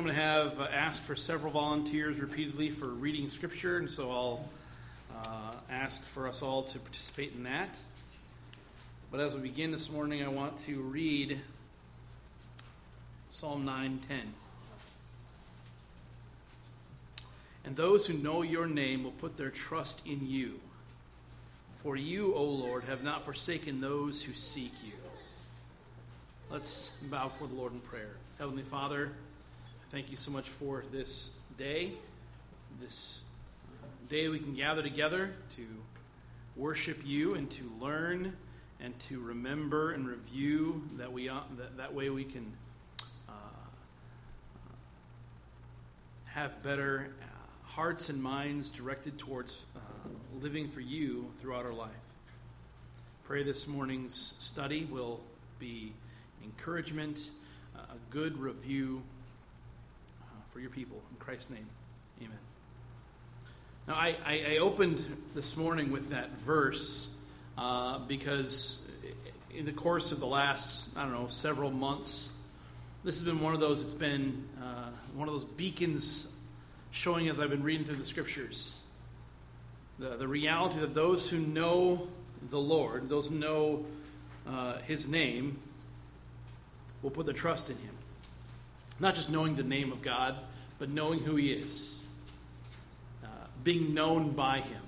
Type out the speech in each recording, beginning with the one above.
I'm going to have asked for several volunteers repeatedly for reading Scripture, and so I'll ask for us all to participate in that. But as we begin this morning, I want to read Psalm 9:10. And those who know your name will put their trust in you. For you, O Lord, have not forsaken those who seek you. Let's bow before the Lord in prayer. Heavenly Father, thank you so much for this day we can gather together to worship you and to learn and to remember and review that way we can have better hearts and minds directed towards living for you throughout our life. Pray this morning's study will be encouragement, a good review for your people. In Christ's name, amen. Now, I opened this morning with that verse because in the course of the last, several months, this has been one of those, it's been one of those beacons showing as I've been reading through the Scriptures. The reality that those who know the Lord, those who know His name, will put their trust in Him. Not just knowing the name of God, but knowing who He is. Being known by Him.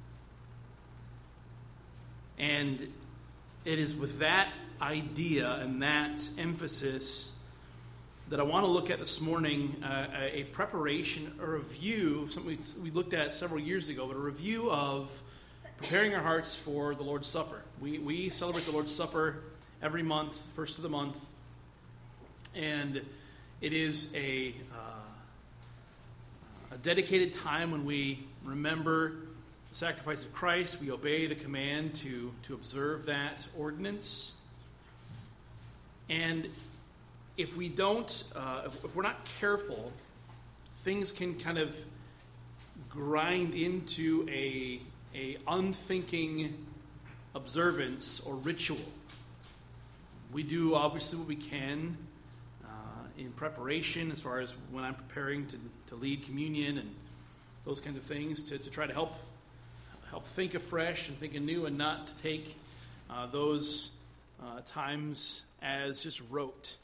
And it is with that idea and that emphasis that I want to look at this morning, a preparation, a review, something we looked at several years ago, but a review of preparing our hearts for the Lord's Supper. We celebrate the Lord's Supper every month, first of the month, and it is a dedicated time when we remember the sacrifice of Christ. We obey the command to observe that ordinance. And if we don't, if we're not careful, things can kind of grind into a unthinking observance or ritual. We do obviously what we can in preparation, as far as when I'm preparing to lead communion and those kinds of things, to try to help think afresh and think anew, and not to take those times as just rote.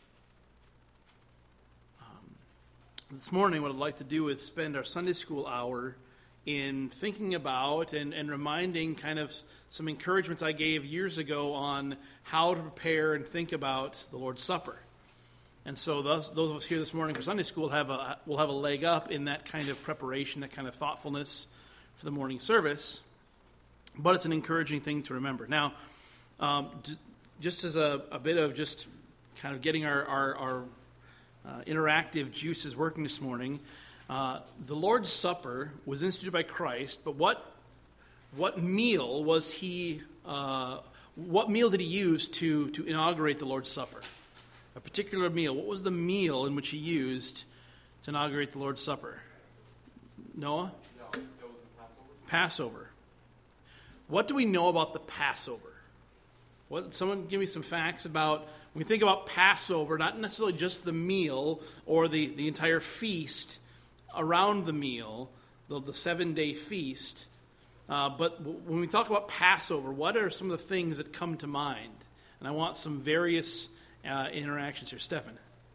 This morning, what I'd like to do is spend our Sunday school hour in thinking about and reminding kind of some encouragements I gave years ago on how to prepare and think about the Lord's Supper. And so those of us here this morning for Sunday school will have a leg up in that kind of preparation, that kind of thoughtfulness for the morning service. But it's an encouraging thing to remember. Now, just as a bit of just kind of getting our interactive juices working this morning, the Lord's Supper was instituted by Christ, but what meal was He? What meal did He use to inaugurate the Lord's Supper? A particular meal. What was the meal in which He used to inaugurate the Lord's Supper? Noah? No, so it was the Passover. What do we know about the Passover? Someone give me some facts about, when we think about Passover, not necessarily just the meal or the entire feast around the meal, the 7-day feast, but when we talk about Passover, what are some of the things that come to mind? And I want some various interactions here. Stefan.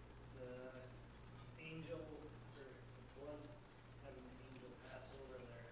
The angel, or the blood, having the angel pass over their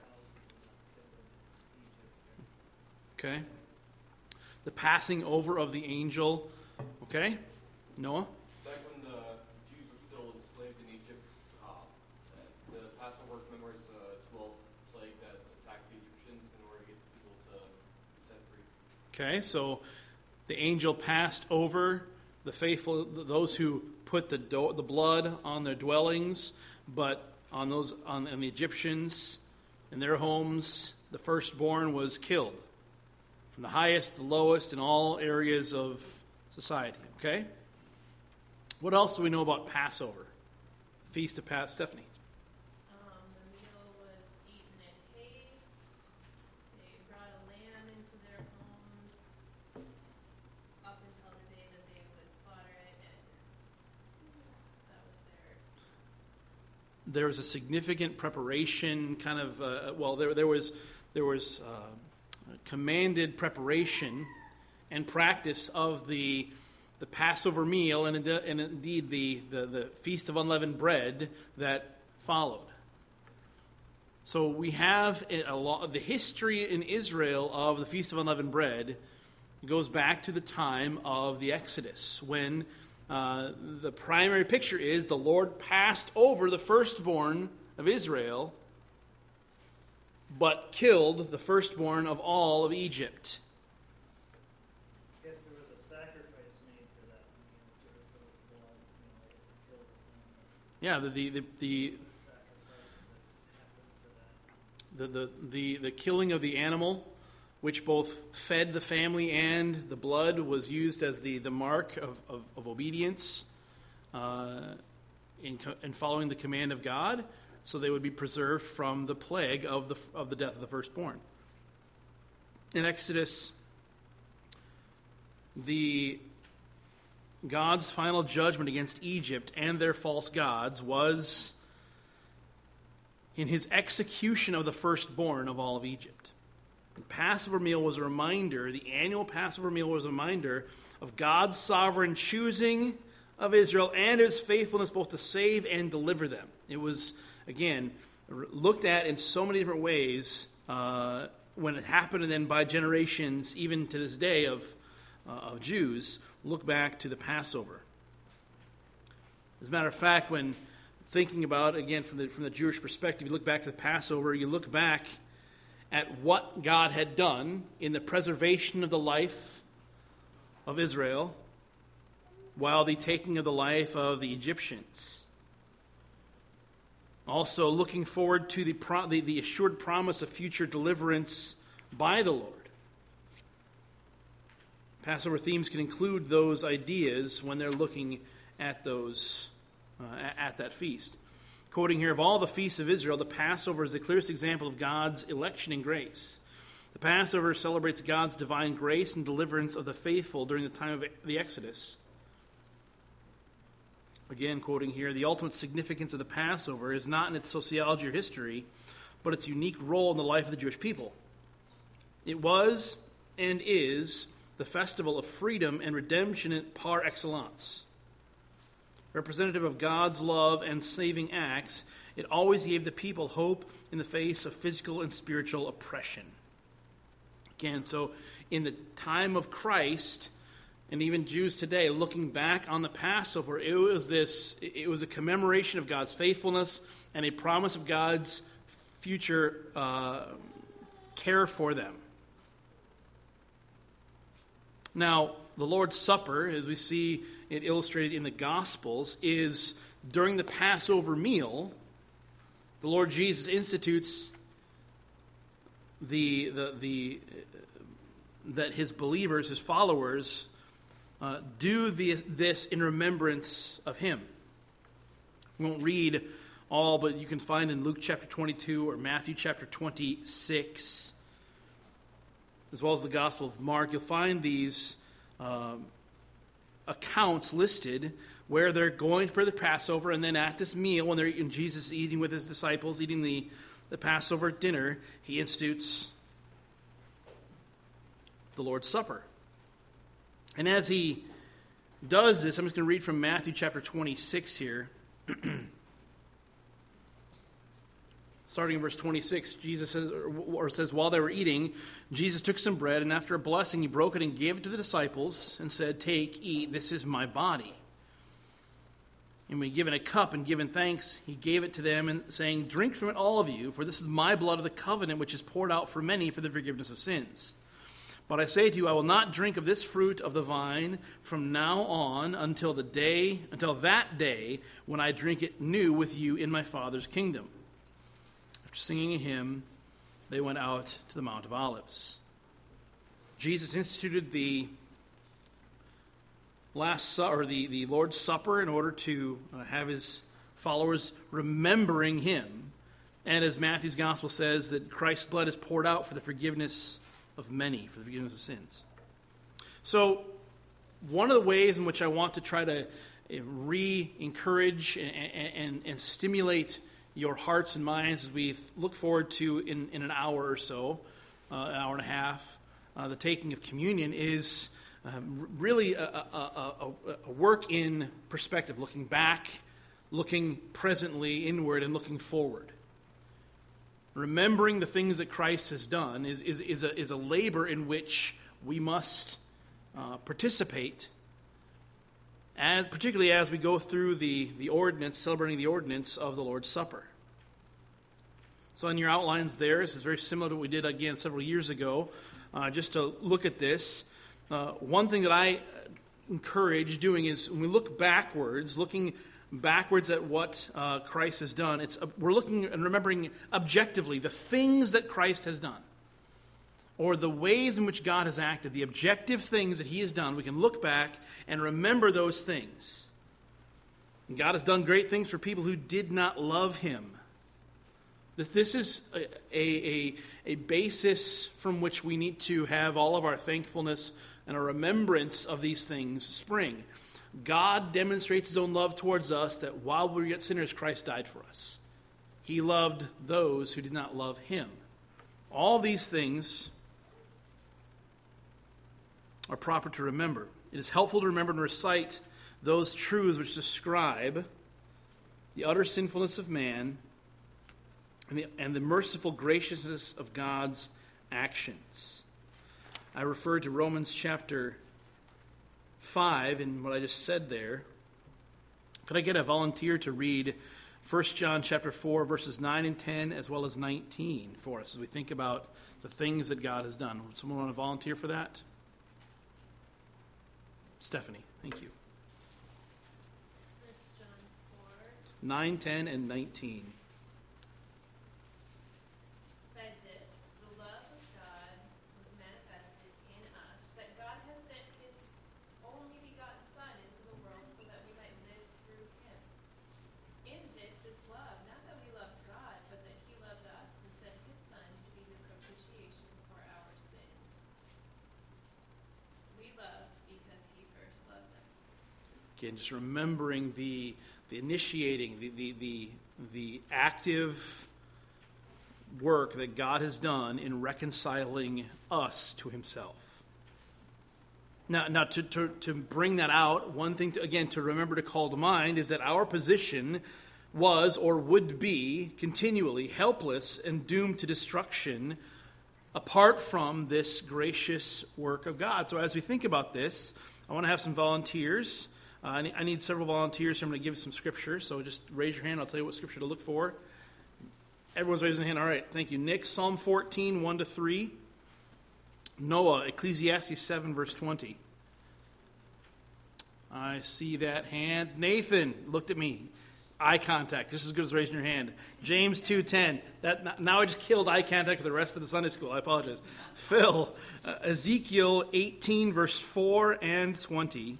house in Egypt. Okay. The passing over of the angel. Okay. Noah? Back when the Jews were still enslaved in Egypt, the Passover commemorates the 12th plague that attacked the Egyptians in order to get the people to be set free. Okay, so the angel passed over the faithful, those who put the blood on their dwellings, but on the Egyptians in their homes, the firstborn was killed. From the highest to the lowest in all areas of society. Okay? What else do we know about Passover? Feast of Stephanie. The meal was eaten in haste. They brought a lamb into their homes up until the day that they would slaughter it, and that was their there was a significant preparation, kind of. There was commanded preparation and practice of the Passover meal, and indeed the Feast of Unleavened Bread that followed. So we have the history in Israel of the Feast of Unleavened Bread goes back to the time of the Exodus, when the primary picture is the Lord passed over the firstborn of Israel, but killed the firstborn of all of Egypt. I guess there was a sacrifice made for that. Yeah, the killing of the animal, which both fed the family and the blood was used as the mark of obedience in following the command of God, so they would be preserved from the plague of the death of the firstborn. In Exodus, God's final judgment against Egypt and their false gods was in his execution of the firstborn of all of Egypt. The Passover meal was a reminder, the annual Passover meal was a reminder of God's sovereign choosing of Israel and his faithfulness both to save and deliver them. It was, again, looked at in so many different ways when it happened, and then by generations, even to this day of Jews, look back to the Passover. As a matter of fact, when thinking about, again, from the Jewish perspective, you look back to the Passover, you look back at what God had done in the preservation of the life of Israel while the taking of the life of the Egyptians. Also looking forward to the assured promise of future deliverance by the Lord. Passover themes can include those ideas when they're looking at those at that feast. Quoting here, of all the feasts of Israel, the Passover is the clearest example of God's election and grace. The Passover celebrates God's divine grace and deliverance of the faithful during the time of the Exodus. Again, quoting here, the ultimate significance of the Passover is not in its sociology or history, but its unique role in the life of the Jewish people. It was and is the festival of freedom and redemption par excellence. Representative of God's love and saving acts, it always gave the people hope in the face of physical and spiritual oppression. Again, so in the time of Christ, and even Jews today, looking back on the Passover, it was a commemoration of God's faithfulness and a promise of God's future care for them. Now, the Lord's Supper, as we see it illustrated in the Gospels, is during the Passover meal, the Lord Jesus institutes that his believers, his followers, do this in remembrance of him. We won't read all, but you can find in Luke chapter 22 or Matthew chapter 26, as well as the Gospel of Mark, you'll find these accounts listed where they're going for the Passover, and then at this meal, when Jesus is eating with his disciples, eating the Passover dinner, he institutes the Lord's Supper. And as he does this, I'm just going to read from Matthew chapter 26 here. Starting in verse 26, Jesus says, while they were eating, Jesus took some bread, and after a blessing, he broke it and gave it to the disciples and said, "Take, eat, this is my body." And when he given a cup and given thanks, he gave it to them, and saying, "Drink from it, all of you, for this is my blood of the covenant, which is poured out for many for the forgiveness of sins. But I say to you, I will not drink of this fruit of the vine from now on until that day when I drink it new with you in my Father's kingdom." After singing a hymn, they went out to the Mount of Olives. Jesus instituted the the Lord's Supper in order to have his followers remembering him. And as Matthew's Gospel says, that Christ's blood is poured out for the forgiveness of many, for the forgiveness of sins. So, one of the ways in which I want to try to re-encourage and stimulate your hearts and minds as we look forward to in an hour or so, an hour and a half, the taking of communion is really a work in perspective, looking back, looking presently inward, and looking forward. Remembering the things that Christ has done is a labor in which we must participate, particularly as we go through the ordinance, celebrating the ordinance of the Lord's Supper. So in your outlines there, this is very similar to what we did again several years ago. Just to look at this, one thing that I encourage doing is when we look backwards, looking backwards at what Christ has done, we're looking and remembering objectively the things that Christ has done, or the ways in which God has acted, the objective things that he has done. We can look back and remember those things. And God has done great things for people who did not love him. This is a basis from which we need to have all of our thankfulness and a remembrance of these things spring. God demonstrates his own love towards us, that while we were yet sinners, Christ died for us. He loved those who did not love him. All these things are proper to remember. It is helpful to remember and recite those truths which describe the utter sinfulness of man and the merciful graciousness of God's actions. I referred to Romans chapter 5 in what I just said there. Could I get a volunteer to read 1 John chapter 4, verses 9 and 10, as well as 19 for us as we think about the things that God has done? Would someone want to volunteer for that? Stephanie, thank you. 1 John 4. 9, 10, and 19. By this, the love of God was manifested in us, that God has sent his only begotten Son into the world so that we might live through him. In this is love, not that we loved God, but that he loved us and sent his Son to be the propitiation for our sins. We love because he first loved us. Again, just remembering the initiating, the active work that God has done in reconciling us to himself. Now to bring that out, one thing to remember to call to mind is that our position was or would be continually helpless and doomed to destruction apart from this gracious work of God. So as we think about this, I want to have some volunteers. I need several volunteers, so I'm going to give some scripture. So just raise your hand. I'll tell you what scripture to look for. Everyone's raising a hand. All right. Thank you. Nick, Psalm 14, 1-3. Noah, Ecclesiastes 7, verse 20. I see that hand. Nathan looked at me. Eye contact. Just as good as raising your hand. James 2:10. Now I just killed eye contact for the rest of the Sunday school. I apologize. Phil, Ezekiel 18, verse 4 and 20.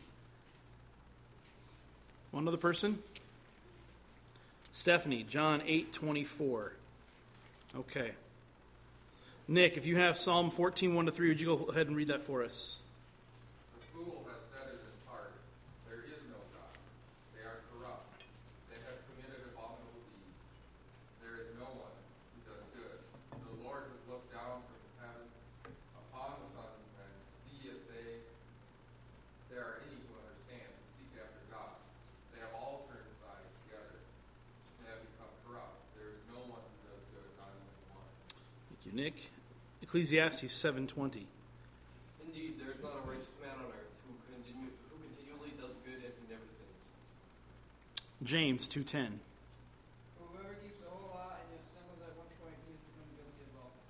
One other person? Stephanie, John 8:24. Okay. Nick, if you have Psalm 14, 1-3, would you go ahead and read that for us? The fool has said in his heart, there is no God. They are corrupt. They have committed abominable deeds. There is no one who does good. The Lord has looked down from heaven upon the sons of men to see if there are any who understand and seek after God. They have all turned aside together. They have become corrupt. There is no one who does good, not even one. Thank you, Nick. Ecclesiastes 7:20. Indeed, there is not a righteous man on earth who continually does good and who never sins. James 2:10. Whoever keeps the whole law and yet stumbles at one point, he has become guilty of all.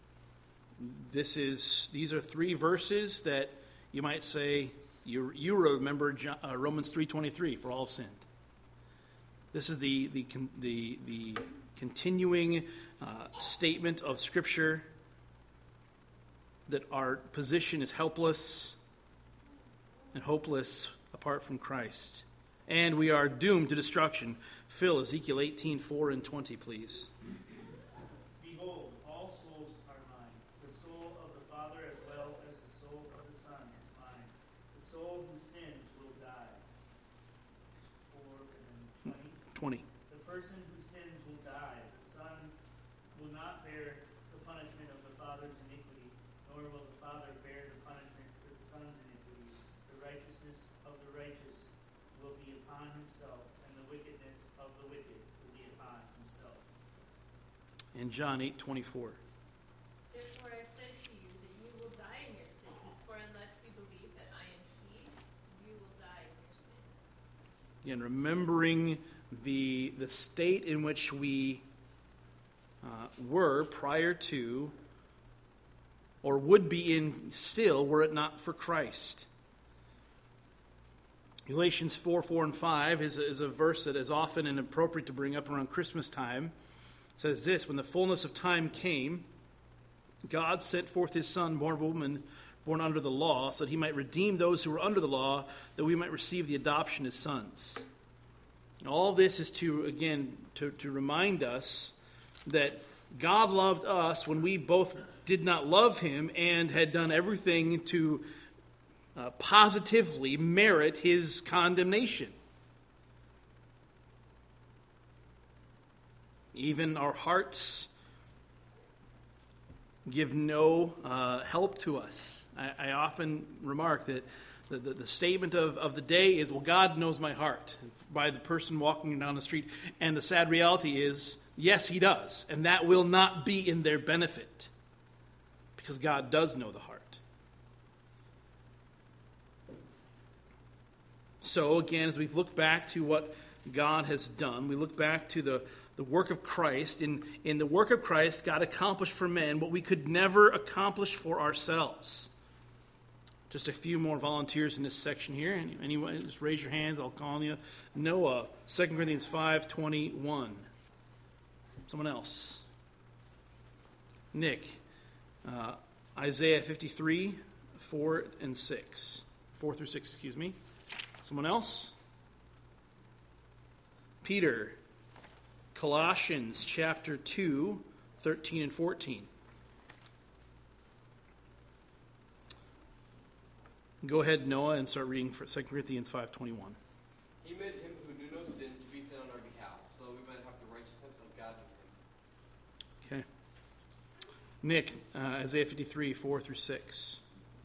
These are three verses that you might say you remember Romans 3:23, for all have sinned. This is the continuing statement of Scripture that our position is helpless and hopeless apart from Christ. And we are doomed to destruction. Phil, Ezekiel 18, 4 and 20, please. Behold, all souls are mine. The soul of the Father as well as the soul of the Son is mine. The soul who sins will die. 4 and then 20. 20. The person who sins will die. The Son will not bear the punishment of the Father's iniquity, nor will the Father bear the punishment for the Son's iniquity. The righteousness of the righteous will be upon himself, and the wickedness of the wicked will be upon himself. In John 8:24. Therefore I said to you that you will die in your sins, for unless you believe that I am He, you will die in your sins. Again, remembering the state in which we were prior to, or would be in still, were it not for Christ. Galatians 4:4 and 5 is a verse that is often and appropriate to bring up around Christmas time. It says this: when the fullness of time came, God sent forth his Son, born of a woman, born under the law, so that he might redeem those who were under the law, that we might receive the adoption as sons. And all this is to remind us that God loved us when we both did not love him and had done everything to positively merit his condemnation. Even our hearts give no help to us. I often remark that the statement of the day is, well, God knows my heart, by the person walking down the street. And the sad reality is, yes, he does. And that will not be in their benefit, because God does know the heart. So again, as we look back to what God has done, we look back to the work of Christ. In the work of Christ, God accomplished for men what we could never accomplish for ourselves. Just a few more volunteers in this section here. Anyone, just raise your hands. I'll call on you. Noah, 2 Corinthians 5:21. Someone else. Nick, Isaiah 53, 4 and 6. 4 through 6, excuse me. Someone else? Peter, Colossians chapter 2, 13 and 14. Go ahead, Noah, and start reading for 2 Corinthians 5:21. He made him who knew no sin to be sin on our behalf, so that we might have the righteousness of God in him. Okay. Nick, Isaiah 53, 4 through 6.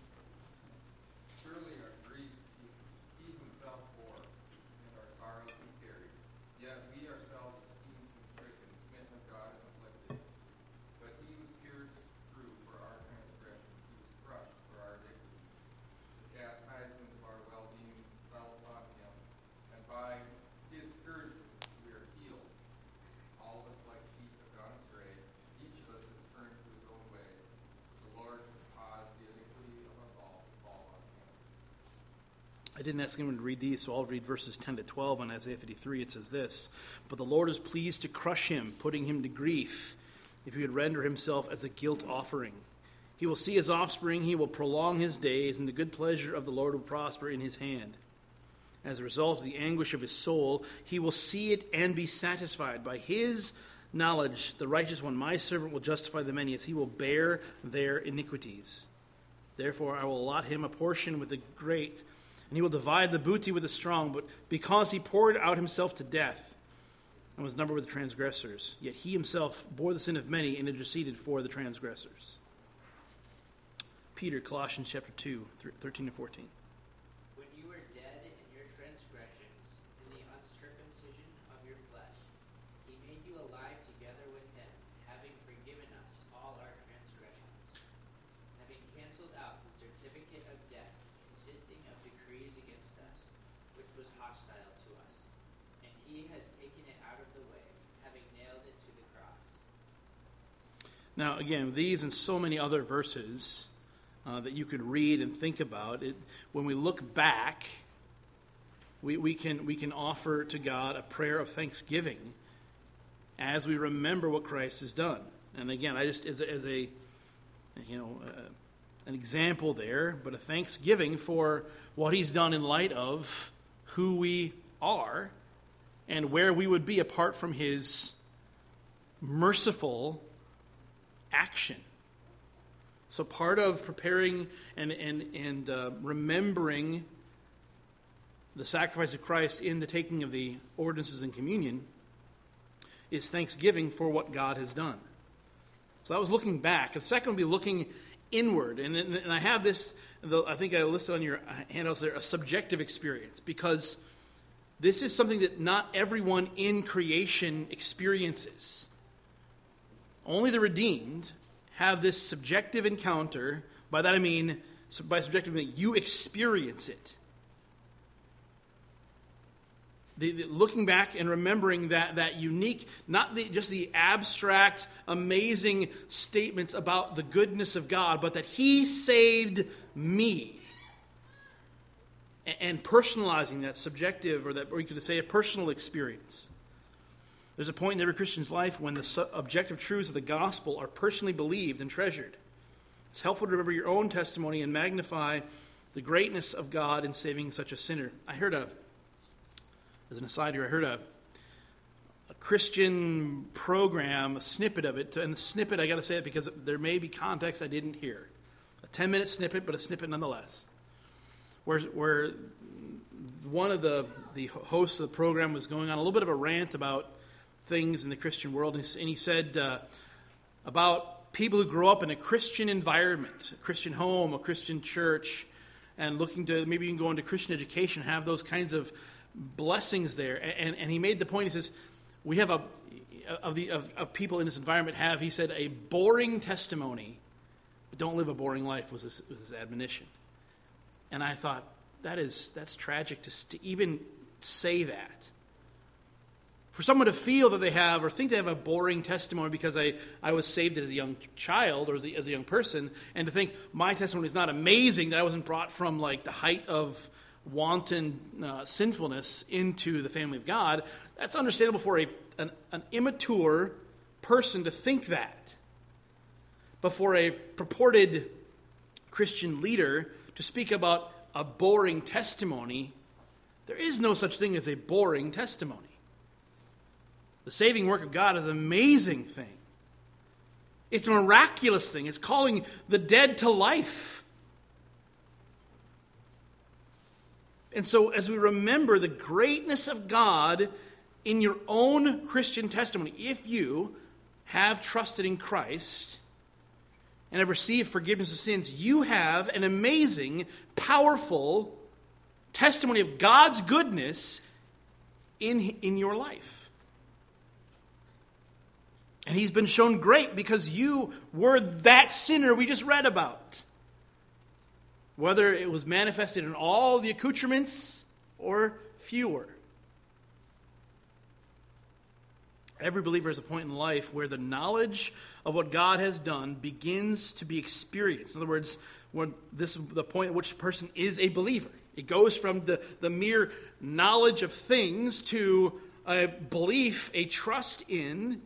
Surely our griefs he himself bore, and our sorrows he carried. Yet we ourselves esteemed him stricken, smitten of God, and afflicted. But he was pierced through for our transgressions, he was crushed for our iniquities. The chastisement of our well-being fell upon him, and by his scourging we are healed. All of us like sheep have gone astray, each of us has turned to his own way. The Lord has caused the iniquity of us all to fall on him. I didn't ask anyone to read these, so I'll read verses 10 to 12 on Isaiah 53. It says this: but the Lord is pleased to crush him, putting him to grief, if he would render himself as a guilt offering. He will see his offspring, he will prolong his days, and the good pleasure of the Lord will prosper in his hand. As a result of the anguish of his soul, he will see it and be satisfied. By his knowledge, the righteous one, my servant, will justify the many, as he will bear their iniquities. Therefore, I will allot him a portion with the great, and he will divide the booty with the strong. But because he poured out himself to death and was numbered with the transgressors, yet he himself bore the sin of many and interceded for the transgressors. Peter, Colossians chapter 2, 13 and 14. When you were dead in your transgressions, in the uncircumcision of your flesh, he made you alive together with him, having forgiven us all our transgressions, having canceled out the certificate of debt consisting of decrees against us, which was hostile to us. And he has taken it out of the way, having nailed it to the cross. Now, again, these and so many other verses that you could read and think about, it, when we look back, we can offer to God a prayer of thanksgiving as we remember what Christ has done. And again, I just as a an example there, but a thanksgiving for what he's done in light of who we are and where we would be apart from his merciful action. So part of preparing and remembering the sacrifice of Christ in the taking of the ordinances and communion is thanksgiving for what God has done. So that was looking back. The second would be looking inward. And I have this, I think I listed on your handouts there, a subjective experience, because this is something that not everyone in creation experiences. Only the redeemed have this subjective encounter. By that I mean, by subjective, I mean you experience it. Looking back and remembering that unique, not just the abstract, amazing statements about the goodness of God, but that He saved me. And personalizing that subjective, or you could say a personal experience. There's a point in every Christian's life when the objective truths of the gospel are personally believed and treasured. It's helpful to remember your own testimony and magnify the greatness of God in saving such a sinner. As an aside here, I heard a Christian program, a snippet of it, and the snippet, I got to say it because there may be context I didn't hear. A 10-minute snippet, but a snippet nonetheless. Where one of the hosts of the program was going on a little bit of a rant about things in the Christian world, and he said about people who grow up in a Christian environment, a Christian home, a Christian church, and looking to maybe even go into Christian education, have those kinds of blessings there. And he made the point, he says, we have of people in this environment have, he said, a boring testimony, but don't live a boring life, was his admonition. And I thought, that's tragic to even say that. For someone to feel that they have, or think they have a boring testimony because I was saved as a young child or as a young person, and to think my testimony is not amazing, that I wasn't brought from like the height of wanton sinfulness into the family of God, that's understandable for an immature person to think that. But for a purported Christian leader to speak about a boring testimony, there is no such thing as a boring testimony. The saving work of God is an amazing thing. It's a miraculous thing. It's calling the dead to life. And so as we remember the greatness of God in your own Christian testimony, if you have trusted in Christ and have received forgiveness of sins, you have an amazing, powerful testimony of God's goodness in your life. And He's been shown great because you were that sinner we just read about. Whether it was manifested in all the accoutrements or fewer. Every believer has a point in life where the knowledge of what God has done begins to be experienced. In other words, when this is the point at which a person is a believer. It goes from the mere knowledge of things to a belief, a trust in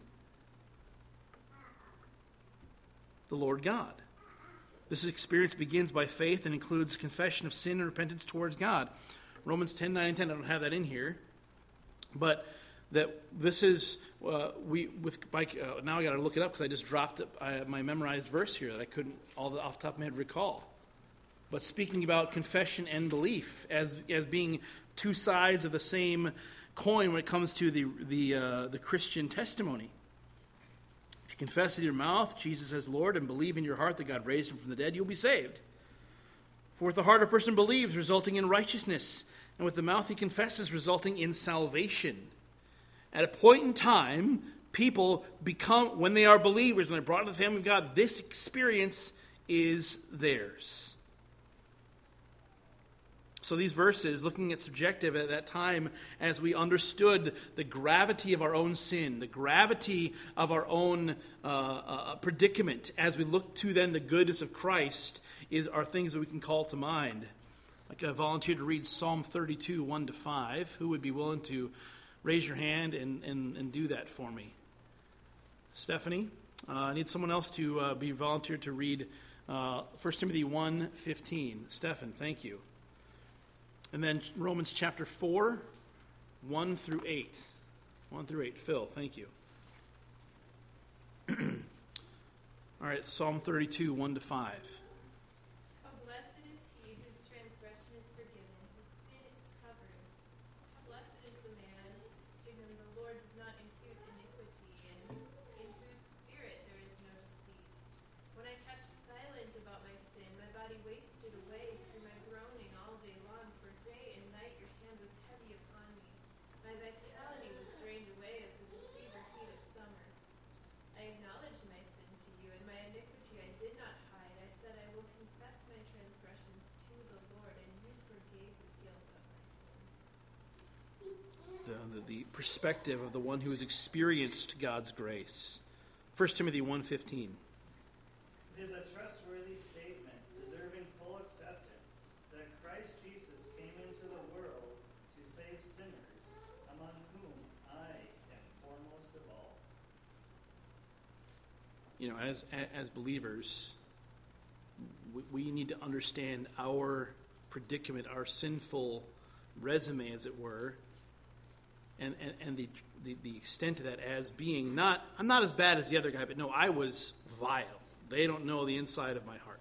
the Lord God. This experience begins by faith and includes confession of sin and repentance towards God. Romans 10:9 and 10, I don't have that in here. But that this is, now I got to look it up because I just dropped my memorized verse here that I couldn't off the top of my head recall. But speaking about confession and belief as being two sides of the same coin when it comes to the Christian testimony. If you confess with your mouth Jesus as Lord and believe in your heart that God raised Him from the dead, you'll be saved. For with the heart a person believes, resulting in righteousness, and with the mouth he confesses, resulting in salvation. At a point in time, people become, when they are believers, when they're brought into the family of God, this experience is theirs. So these verses, looking at subjective at that time, as we understood the gravity of our own sin, the gravity of our own predicament, as we look to then the goodness of Christ, are things that we can call to mind. Like I volunteered to read Psalm 32, 1-5. Who would be willing to raise your hand and do that for me? Stephanie? I need someone else to be volunteered to read 1 Timothy 1:15. Stephan, thank you. And then Romans chapter 4, 1-8. 1-8. Phil, thank you. All right, Psalm 32, 1-5. How blessed is he whose transgression is forgiven, whose sin is covered. Blessed is the man to whom the Lord does not impute iniquity, I did not hide. I said, I will confess my transgressions to the Lord, and you forgave the guilt of my sin. The perspective of the one who has experienced God's grace. 1 Timothy 1:15. It is a trustworthy statement, deserving full acceptance, that Christ Jesus came into the world to save sinners, among whom I am foremost of all. You know, as believers, we need to understand our predicament, our sinful resume, as it were, and the extent of that as being I'm not as bad as the other guy, but no, I was vile. They don't know the inside of my heart.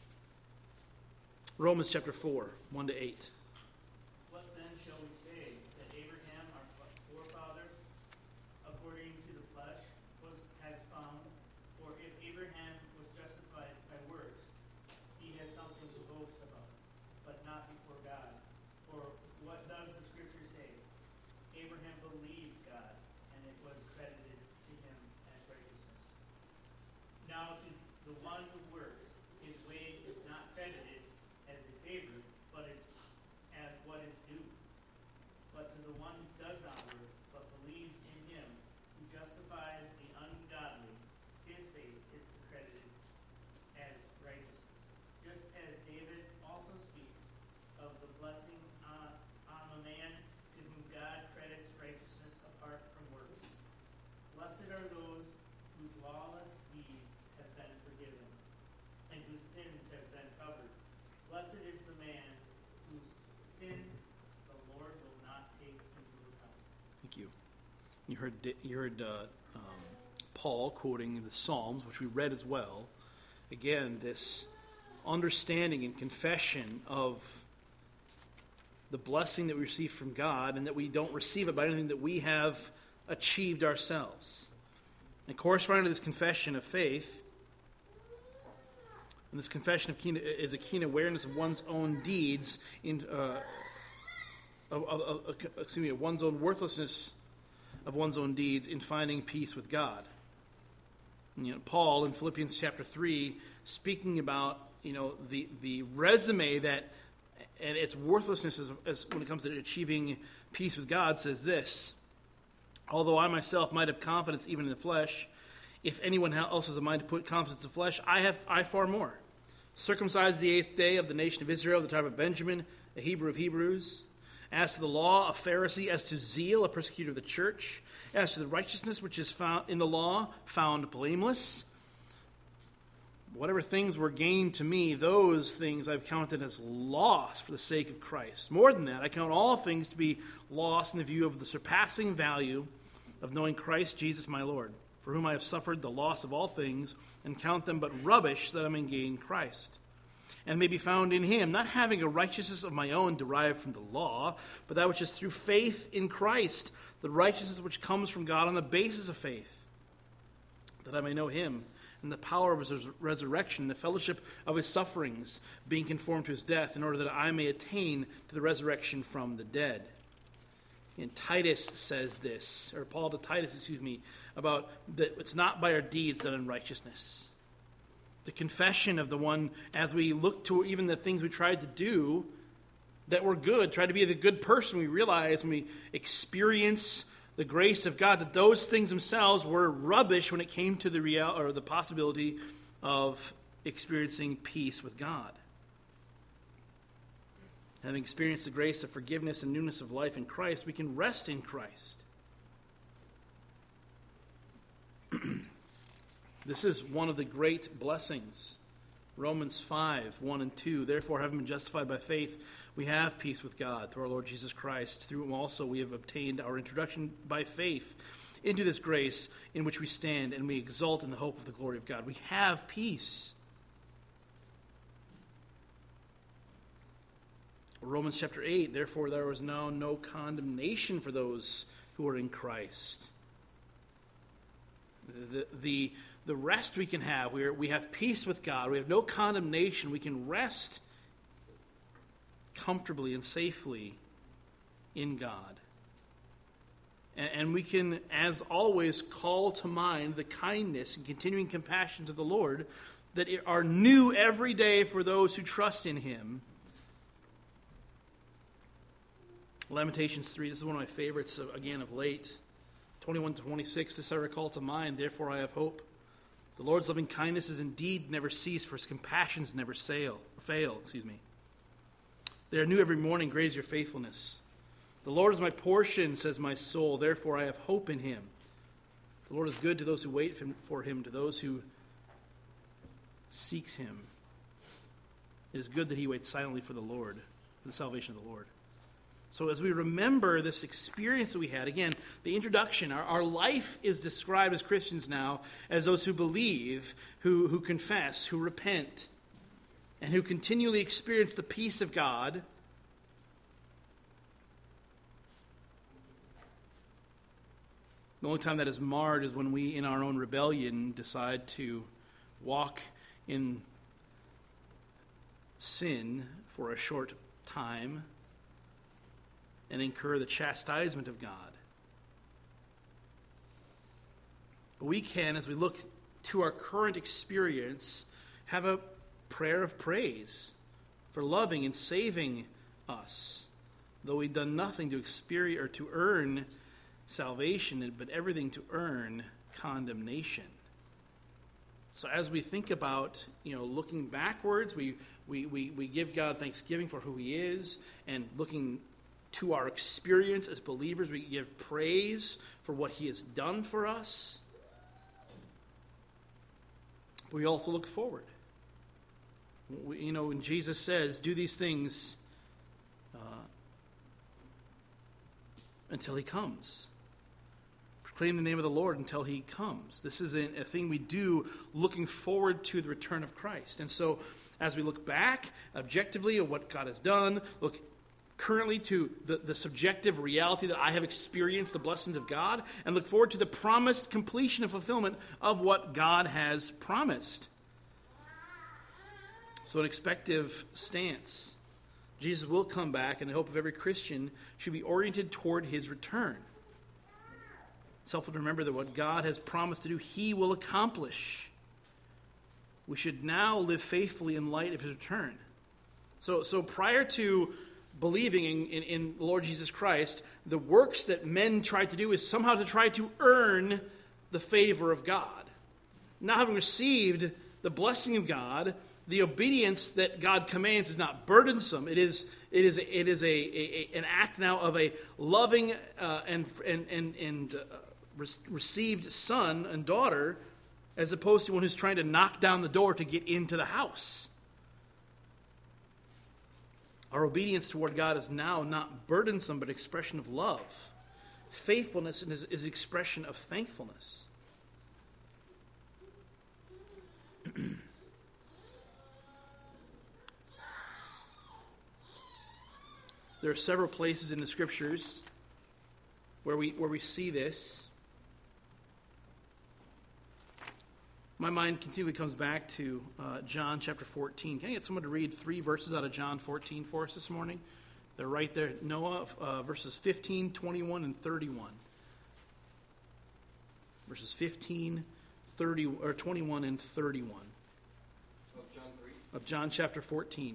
Romans chapter 4, 1-8. What then shall we say? That Abraham, our forefather, according to the flesh, has found? For if Abraham was justified by works, he has something to boast about, but not before God. For what does the Scripture say? Abraham believed God, and it was credited to him as righteousness. Now to the one who works, his wage is not credited as a favor, but as what is due. But to the one who does not work, but believes in him who justifies the ungodly, his faith is credited as righteousness. Just as David also speaks of the blessing on a man to whom God credits righteousness apart from works. Blessed are those whose lawless deeds have been forgiven, and whose sins have been covered. Blessed is the man whose sin the Lord will not take into account. Thank you. You heard Paul quoting the Psalms, which we read as well. Again, this understanding and confession of the blessing that we receive from God, and that we don't receive it by anything that we have achieved ourselves. And corresponding to this confession of faith, and this confession is a keen awareness of one's own deeds, one's own worthlessness of one's own deeds in finding peace with God. And, Paul in Philippians chapter 3, speaking about the resume that and its worthlessness as when it comes to achieving peace with God, says this: although I myself might have confidence even in the flesh, if anyone else has a mind to put confidence in the flesh, I far more. Circumcised the 8th day of the nation of Israel, the tribe of Benjamin, a Hebrew of Hebrews. As to the law, a Pharisee. As to zeal, a persecutor of the church. As to the righteousness which is found in the law, found blameless. Whatever things were gained to me, those things I've counted as loss for the sake of Christ. More than that, I count all things to be lost in the view of the surpassing value of knowing Christ Jesus my Lord, for whom I have suffered the loss of all things, and count them but rubbish, that I may gain Christ, and may be found in him, not having a righteousness of my own derived from the law, but that which is through faith in Christ, the righteousness which comes from God on the basis of faith, that I may know him, and the power of his resurrection, the fellowship of his sufferings, being conformed to his death, in order that I may attain to the resurrection from the dead. And Titus says this, or Paul to Titus, about that it's not by our deeds done in righteousness. The confession of the one, as we look to even the things we tried to do that were good, try to be the good person, we realize when we experience the grace of God, that those things themselves were rubbish when it came to the possibility of experiencing peace with God. Having experienced the grace of forgiveness and newness of life in Christ, we can rest in Christ. This is one of the great blessings. Romans 5, 1 and 2. Therefore, having been justified by faith, we have peace with God through our Lord Jesus Christ, through whom also we have obtained our introduction by faith into this grace in which we stand, and we exult in the hope of the glory of God. We have peace. Romans chapter 8, therefore there is now no condemnation for those who are in Christ. The rest we can have, we have peace with God, we have no condemnation, we can rest comfortably and safely in God. And we can, as always, call to mind the kindness and continuing compassions of the Lord, that are new every day for those who trust in him. Lamentations 3, this is one of my favorites, of late. 21-26, this I recall to mind, therefore I have hope. The Lord's loving kindness is indeed never cease, for his compassions never fail. They are new every morning, great is your faithfulness. The Lord is my portion, says my soul, therefore I have hope in him. The Lord is good to those who wait for him, to those who seeks him. It is good that he waits silently for the Lord, for the salvation of the Lord. So as we remember this experience that we had, again, the introduction, our life is described as Christians now as those who believe, who confess, who repent, and who continually experience the peace of God. The only time that is marred is when we, in our own rebellion, decide to walk in sin for a short time and incur the chastisement of God. But we can, as we look to our current experience, have a prayer of praise for loving and saving us, though we've done nothing to experience or to earn salvation, but everything to earn condemnation. So as we think about, looking backwards, we give God thanksgiving for who he is, and looking to our experience as believers, we give praise for what he has done for us. But we also look forward. When Jesus says, do these things until he comes. Proclaim the name of the Lord until he comes. This is a thing we do looking forward to the return of Christ. And so as we look back objectively at what God has done, look currently to the subjective reality that I have experienced the blessings of God, and look forward to the promised completion and fulfillment of what God has promised. So an expective stance. Jesus will come back, and the hope of every Christian should be oriented toward his return. It's helpful to remember that what God has promised to do, he will accomplish. We should now live faithfully in light of his return. So prior to believing in the Lord Jesus Christ, the works that men try to do is somehow to try to earn the favor of God. Now having received the blessing of God, the obedience that God commands is not burdensome. It is an act now of a loving and received son and daughter, as opposed to one who's trying to knock down the door to get into the house. Our obedience toward God is now not burdensome, but expression of love. Faithfulness is expression of thankfulness. There are several places in the Scriptures where we see this. My mind continually comes back to John chapter 14. Can I get someone to read 3 verses out of John 14 for us this morning? They're right there. Noah, verses 15, 21, and 31. Verses 15, 30, or 21, and 31. Of John 3? Of John chapter 14.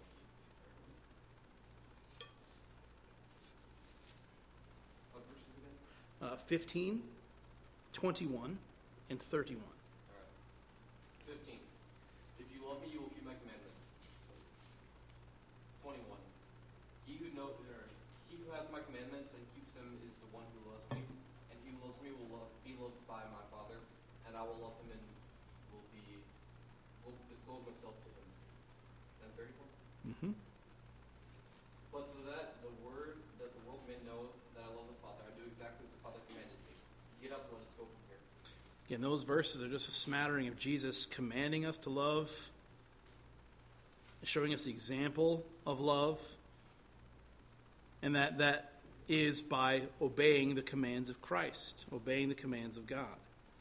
What verses again? 15, 21, and 31. 15. If you love me, you will keep my commandments. 21. He who has my commandments and keeps them is the one who loves me, and he who loves me will be loved by my Father, and I will love him and will disclose myself to him. Then 34. Mm-hmm. But so that the world may know that I love the Father, I do exactly as the Father commanded me. Get up, let us go from here. Again, those verses are just a smattering of Jesus commanding us to love, showing us the example of love, and that is by obeying the commands of Christ, obeying the commands of God.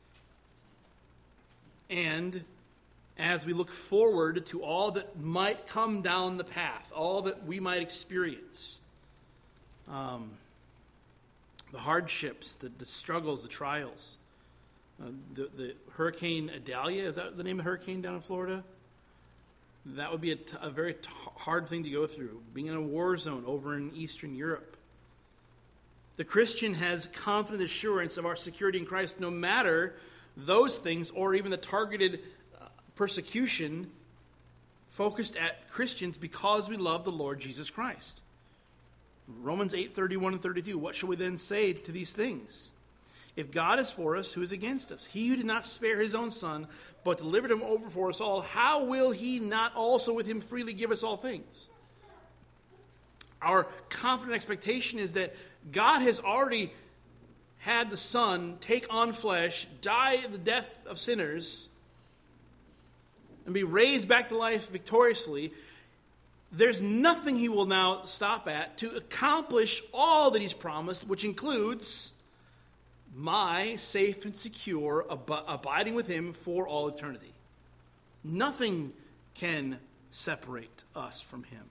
And as we look forward to all that might come down the path, all that we might experience, the hardships, the struggles, the trials, The Hurricane Idalia, is that the name of the hurricane down in Florida? That would be a very hard thing to go through, being in a war zone over in Eastern Europe. The Christian has confident assurance of our security in Christ no matter those things or even the targeted persecution focused at Christians because we love the Lord Jesus Christ. Romans 8:31 and 32, what shall we then say to these things? If God is for us, who is against us? He who did not spare his own son, but delivered him over for us all, how will he not also with him freely give us all things? Our confident expectation is that God has already had the Son take on flesh, die the death of sinners, and be raised back to life victoriously. There's nothing he will now stop at to accomplish all that he's promised, which includes my safe and secure abiding with him for all eternity. Nothing can separate us from him.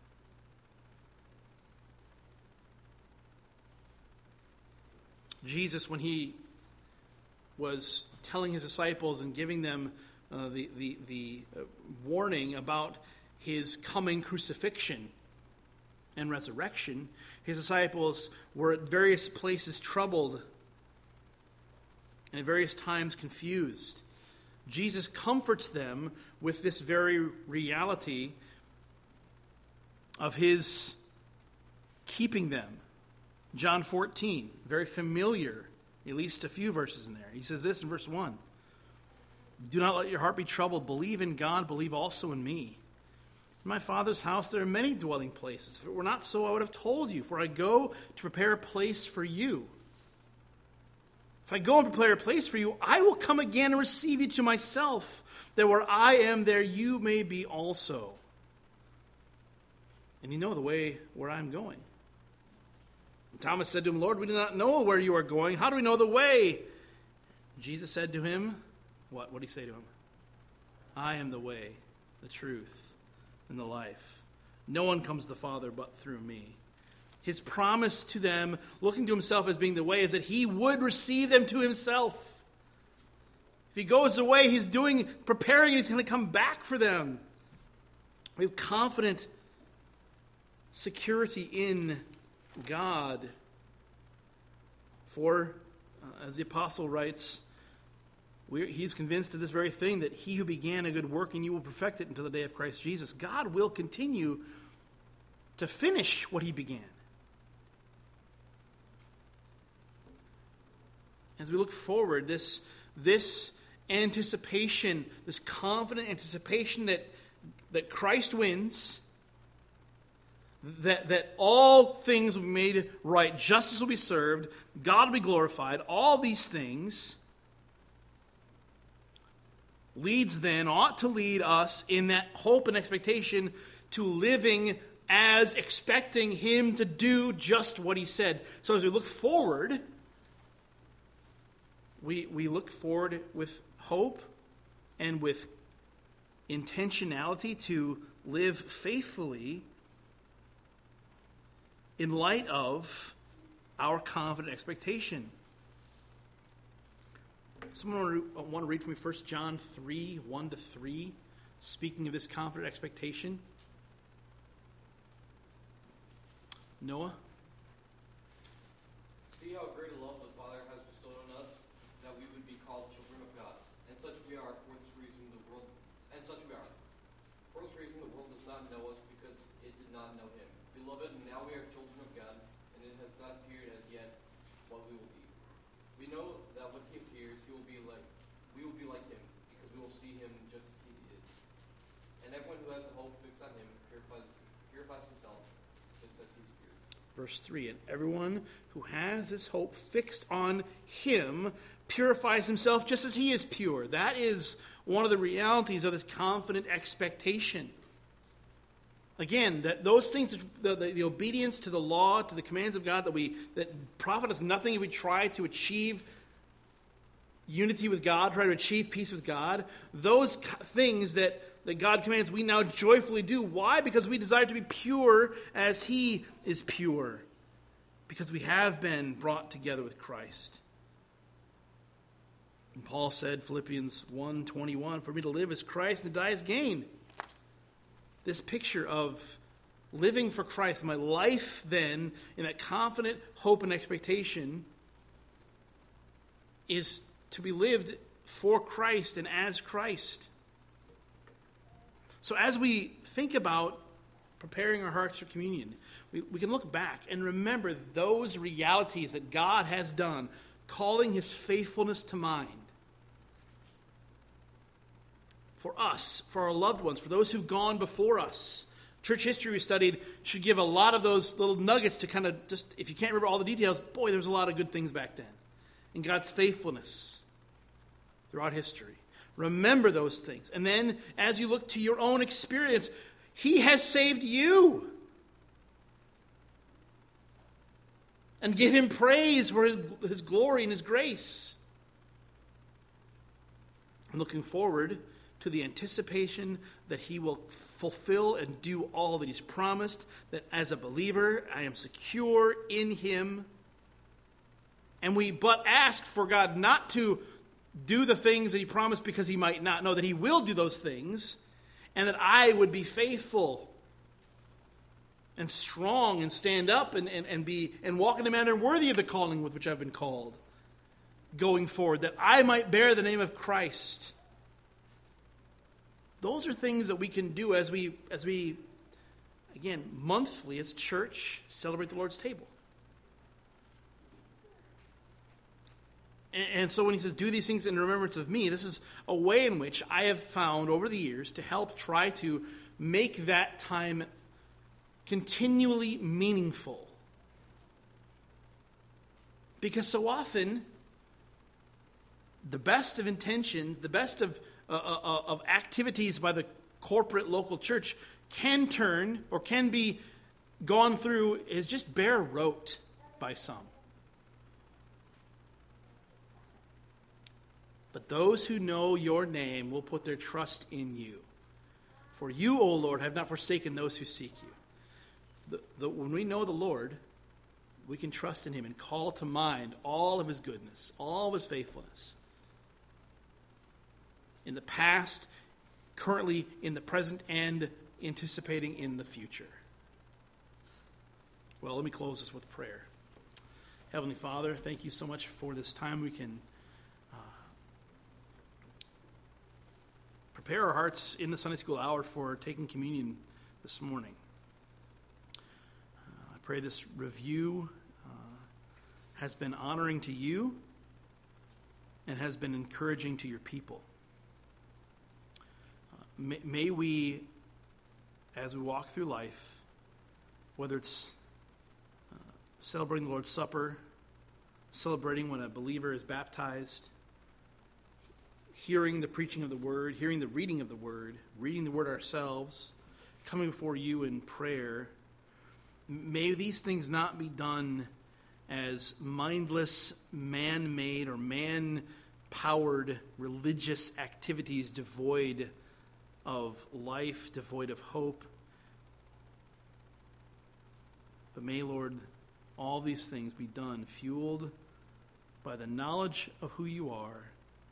Jesus, when he was telling his disciples and giving them the warning about his coming crucifixion and resurrection, his disciples were at various places troubled and at various times confused. Jesus comforts them with this very reality of his keeping them. John 14, very familiar, at least a few verses in there. He says this in verse 1. Do not let your heart be troubled. Believe in God, believe also in me. In my Father's house there are many dwelling places. If it were not so, I would have told you, for I go to prepare a place for you. If I go and prepare a place for you, I will come again and receive you to myself, that where I am, there you may be also. And you know the way where I am going. And Thomas said to him, Lord, we do not know where you are going. How do we know the way? Jesus said to him, what? What did he say to him? I am the way, the truth, and the life. No one comes to the Father but through me. His promise to them, looking to himself as being the way, is that he would receive them to himself. If he goes away, he's preparing, and he's going to come back for them. We have confident security in God. For, as the apostle writes, he's convinced of this very thing, that he who began a good work in you will perfect it until the day of Christ Jesus. God will continue to finish what he began. As we look forward, this anticipation, this confident anticipation that Christ wins, that all things will be made right, justice will be served, God will be glorified, all these things ought to lead us in that hope and expectation to living as expecting him to do just what he said. So as we look forward, we look forward with hope and with intentionality to live faithfully in light of our confident expectation. Someone want to read for me 1 John 3, 1-3, speaking of this confident expectation? Noah? See how great a love the Father has bestowed on us, that we would be called children of God. And such we are. For this reason the world does not know us, because it did not know him. Beloved, now we are children of God, and it has not appeared as yet what we will be. We know that when he appears, we will be like him, because we will see him just as he is. And everyone who has the hope fixed on him purifies himself just as he's pure. Verse 3, and everyone who has his hope fixed on him purifies himself just as he is pure. That is one of the realities of this confident expectation. Again, that those things, the obedience to the law, to the commands of God, that profit us nothing if we try to achieve unity with God, try to achieve peace with God. Those things that God commands, we now joyfully do. Why? Because we desire to be pure as he is pure. Because we have been brought together with Christ. And Paul said, Philippians 1:21, for me to live is Christ and to die is gain. This picture of living for Christ, my life then, in that confident hope and expectation, is to be lived for Christ and as Christ. So as we think about preparing our hearts for communion, we can look back and remember those realities that God has done, calling his faithfulness to mind. For us, for our loved ones, for those who've gone before us. Church history we studied should give a lot of those little nuggets to kind of just, if you can't remember all the details, boy, there was a lot of good things back then. And God's faithfulness throughout history. Remember those things. And then as you look to your own experience, he has saved you. And give him praise for his glory and his grace. I'm looking forward to the anticipation that he will fulfill and do all that he's promised, that as a believer, I am secure in him. And we but ask for God not to do the things that he promised because he might not know that he will do those things, and that I would be faithful and strong and stand up and walk in a manner worthy of the calling with which I've been called going forward, that I might bear the name of Christ. Those are things that we can do as we again, monthly as a church celebrate the Lord's table. And so when he says, do these things in remembrance of me, this is a way in which I have found over the years to help try to make that time continually meaningful. Because so often, the best of intention, the best of activities by the corporate local church can turn or can be gone through is just bare rote by some. But those who know your name will put their trust in you. For you, O Lord, have not forsaken those who seek you. When we know the Lord, we can trust in him and call to mind all of his goodness, all of his faithfulness. In the past, currently in the present, and anticipating in the future. Well, let me close this with prayer. Heavenly Father, thank you so much for this time we can prepare our hearts in the Sunday school hour for taking communion this morning. I pray this review has been honoring to you and has been encouraging to your people. May we, as we walk through life, whether it's celebrating the Lord's Supper, celebrating when a believer is baptized, hearing the preaching of the Word, hearing the reading of the Word, reading the Word ourselves, coming before you in prayer, may these things not be done as mindless, man-made, or man-powered religious activities devoid of life, devoid of hope. But may, Lord, all these things be done fueled by the knowledge of who you are,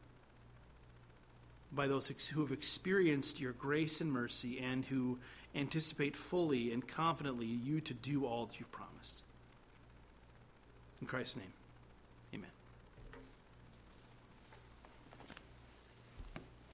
by those who have experienced your grace and mercy and who anticipate fully and confidently you to do all that you've promised. In Christ's name.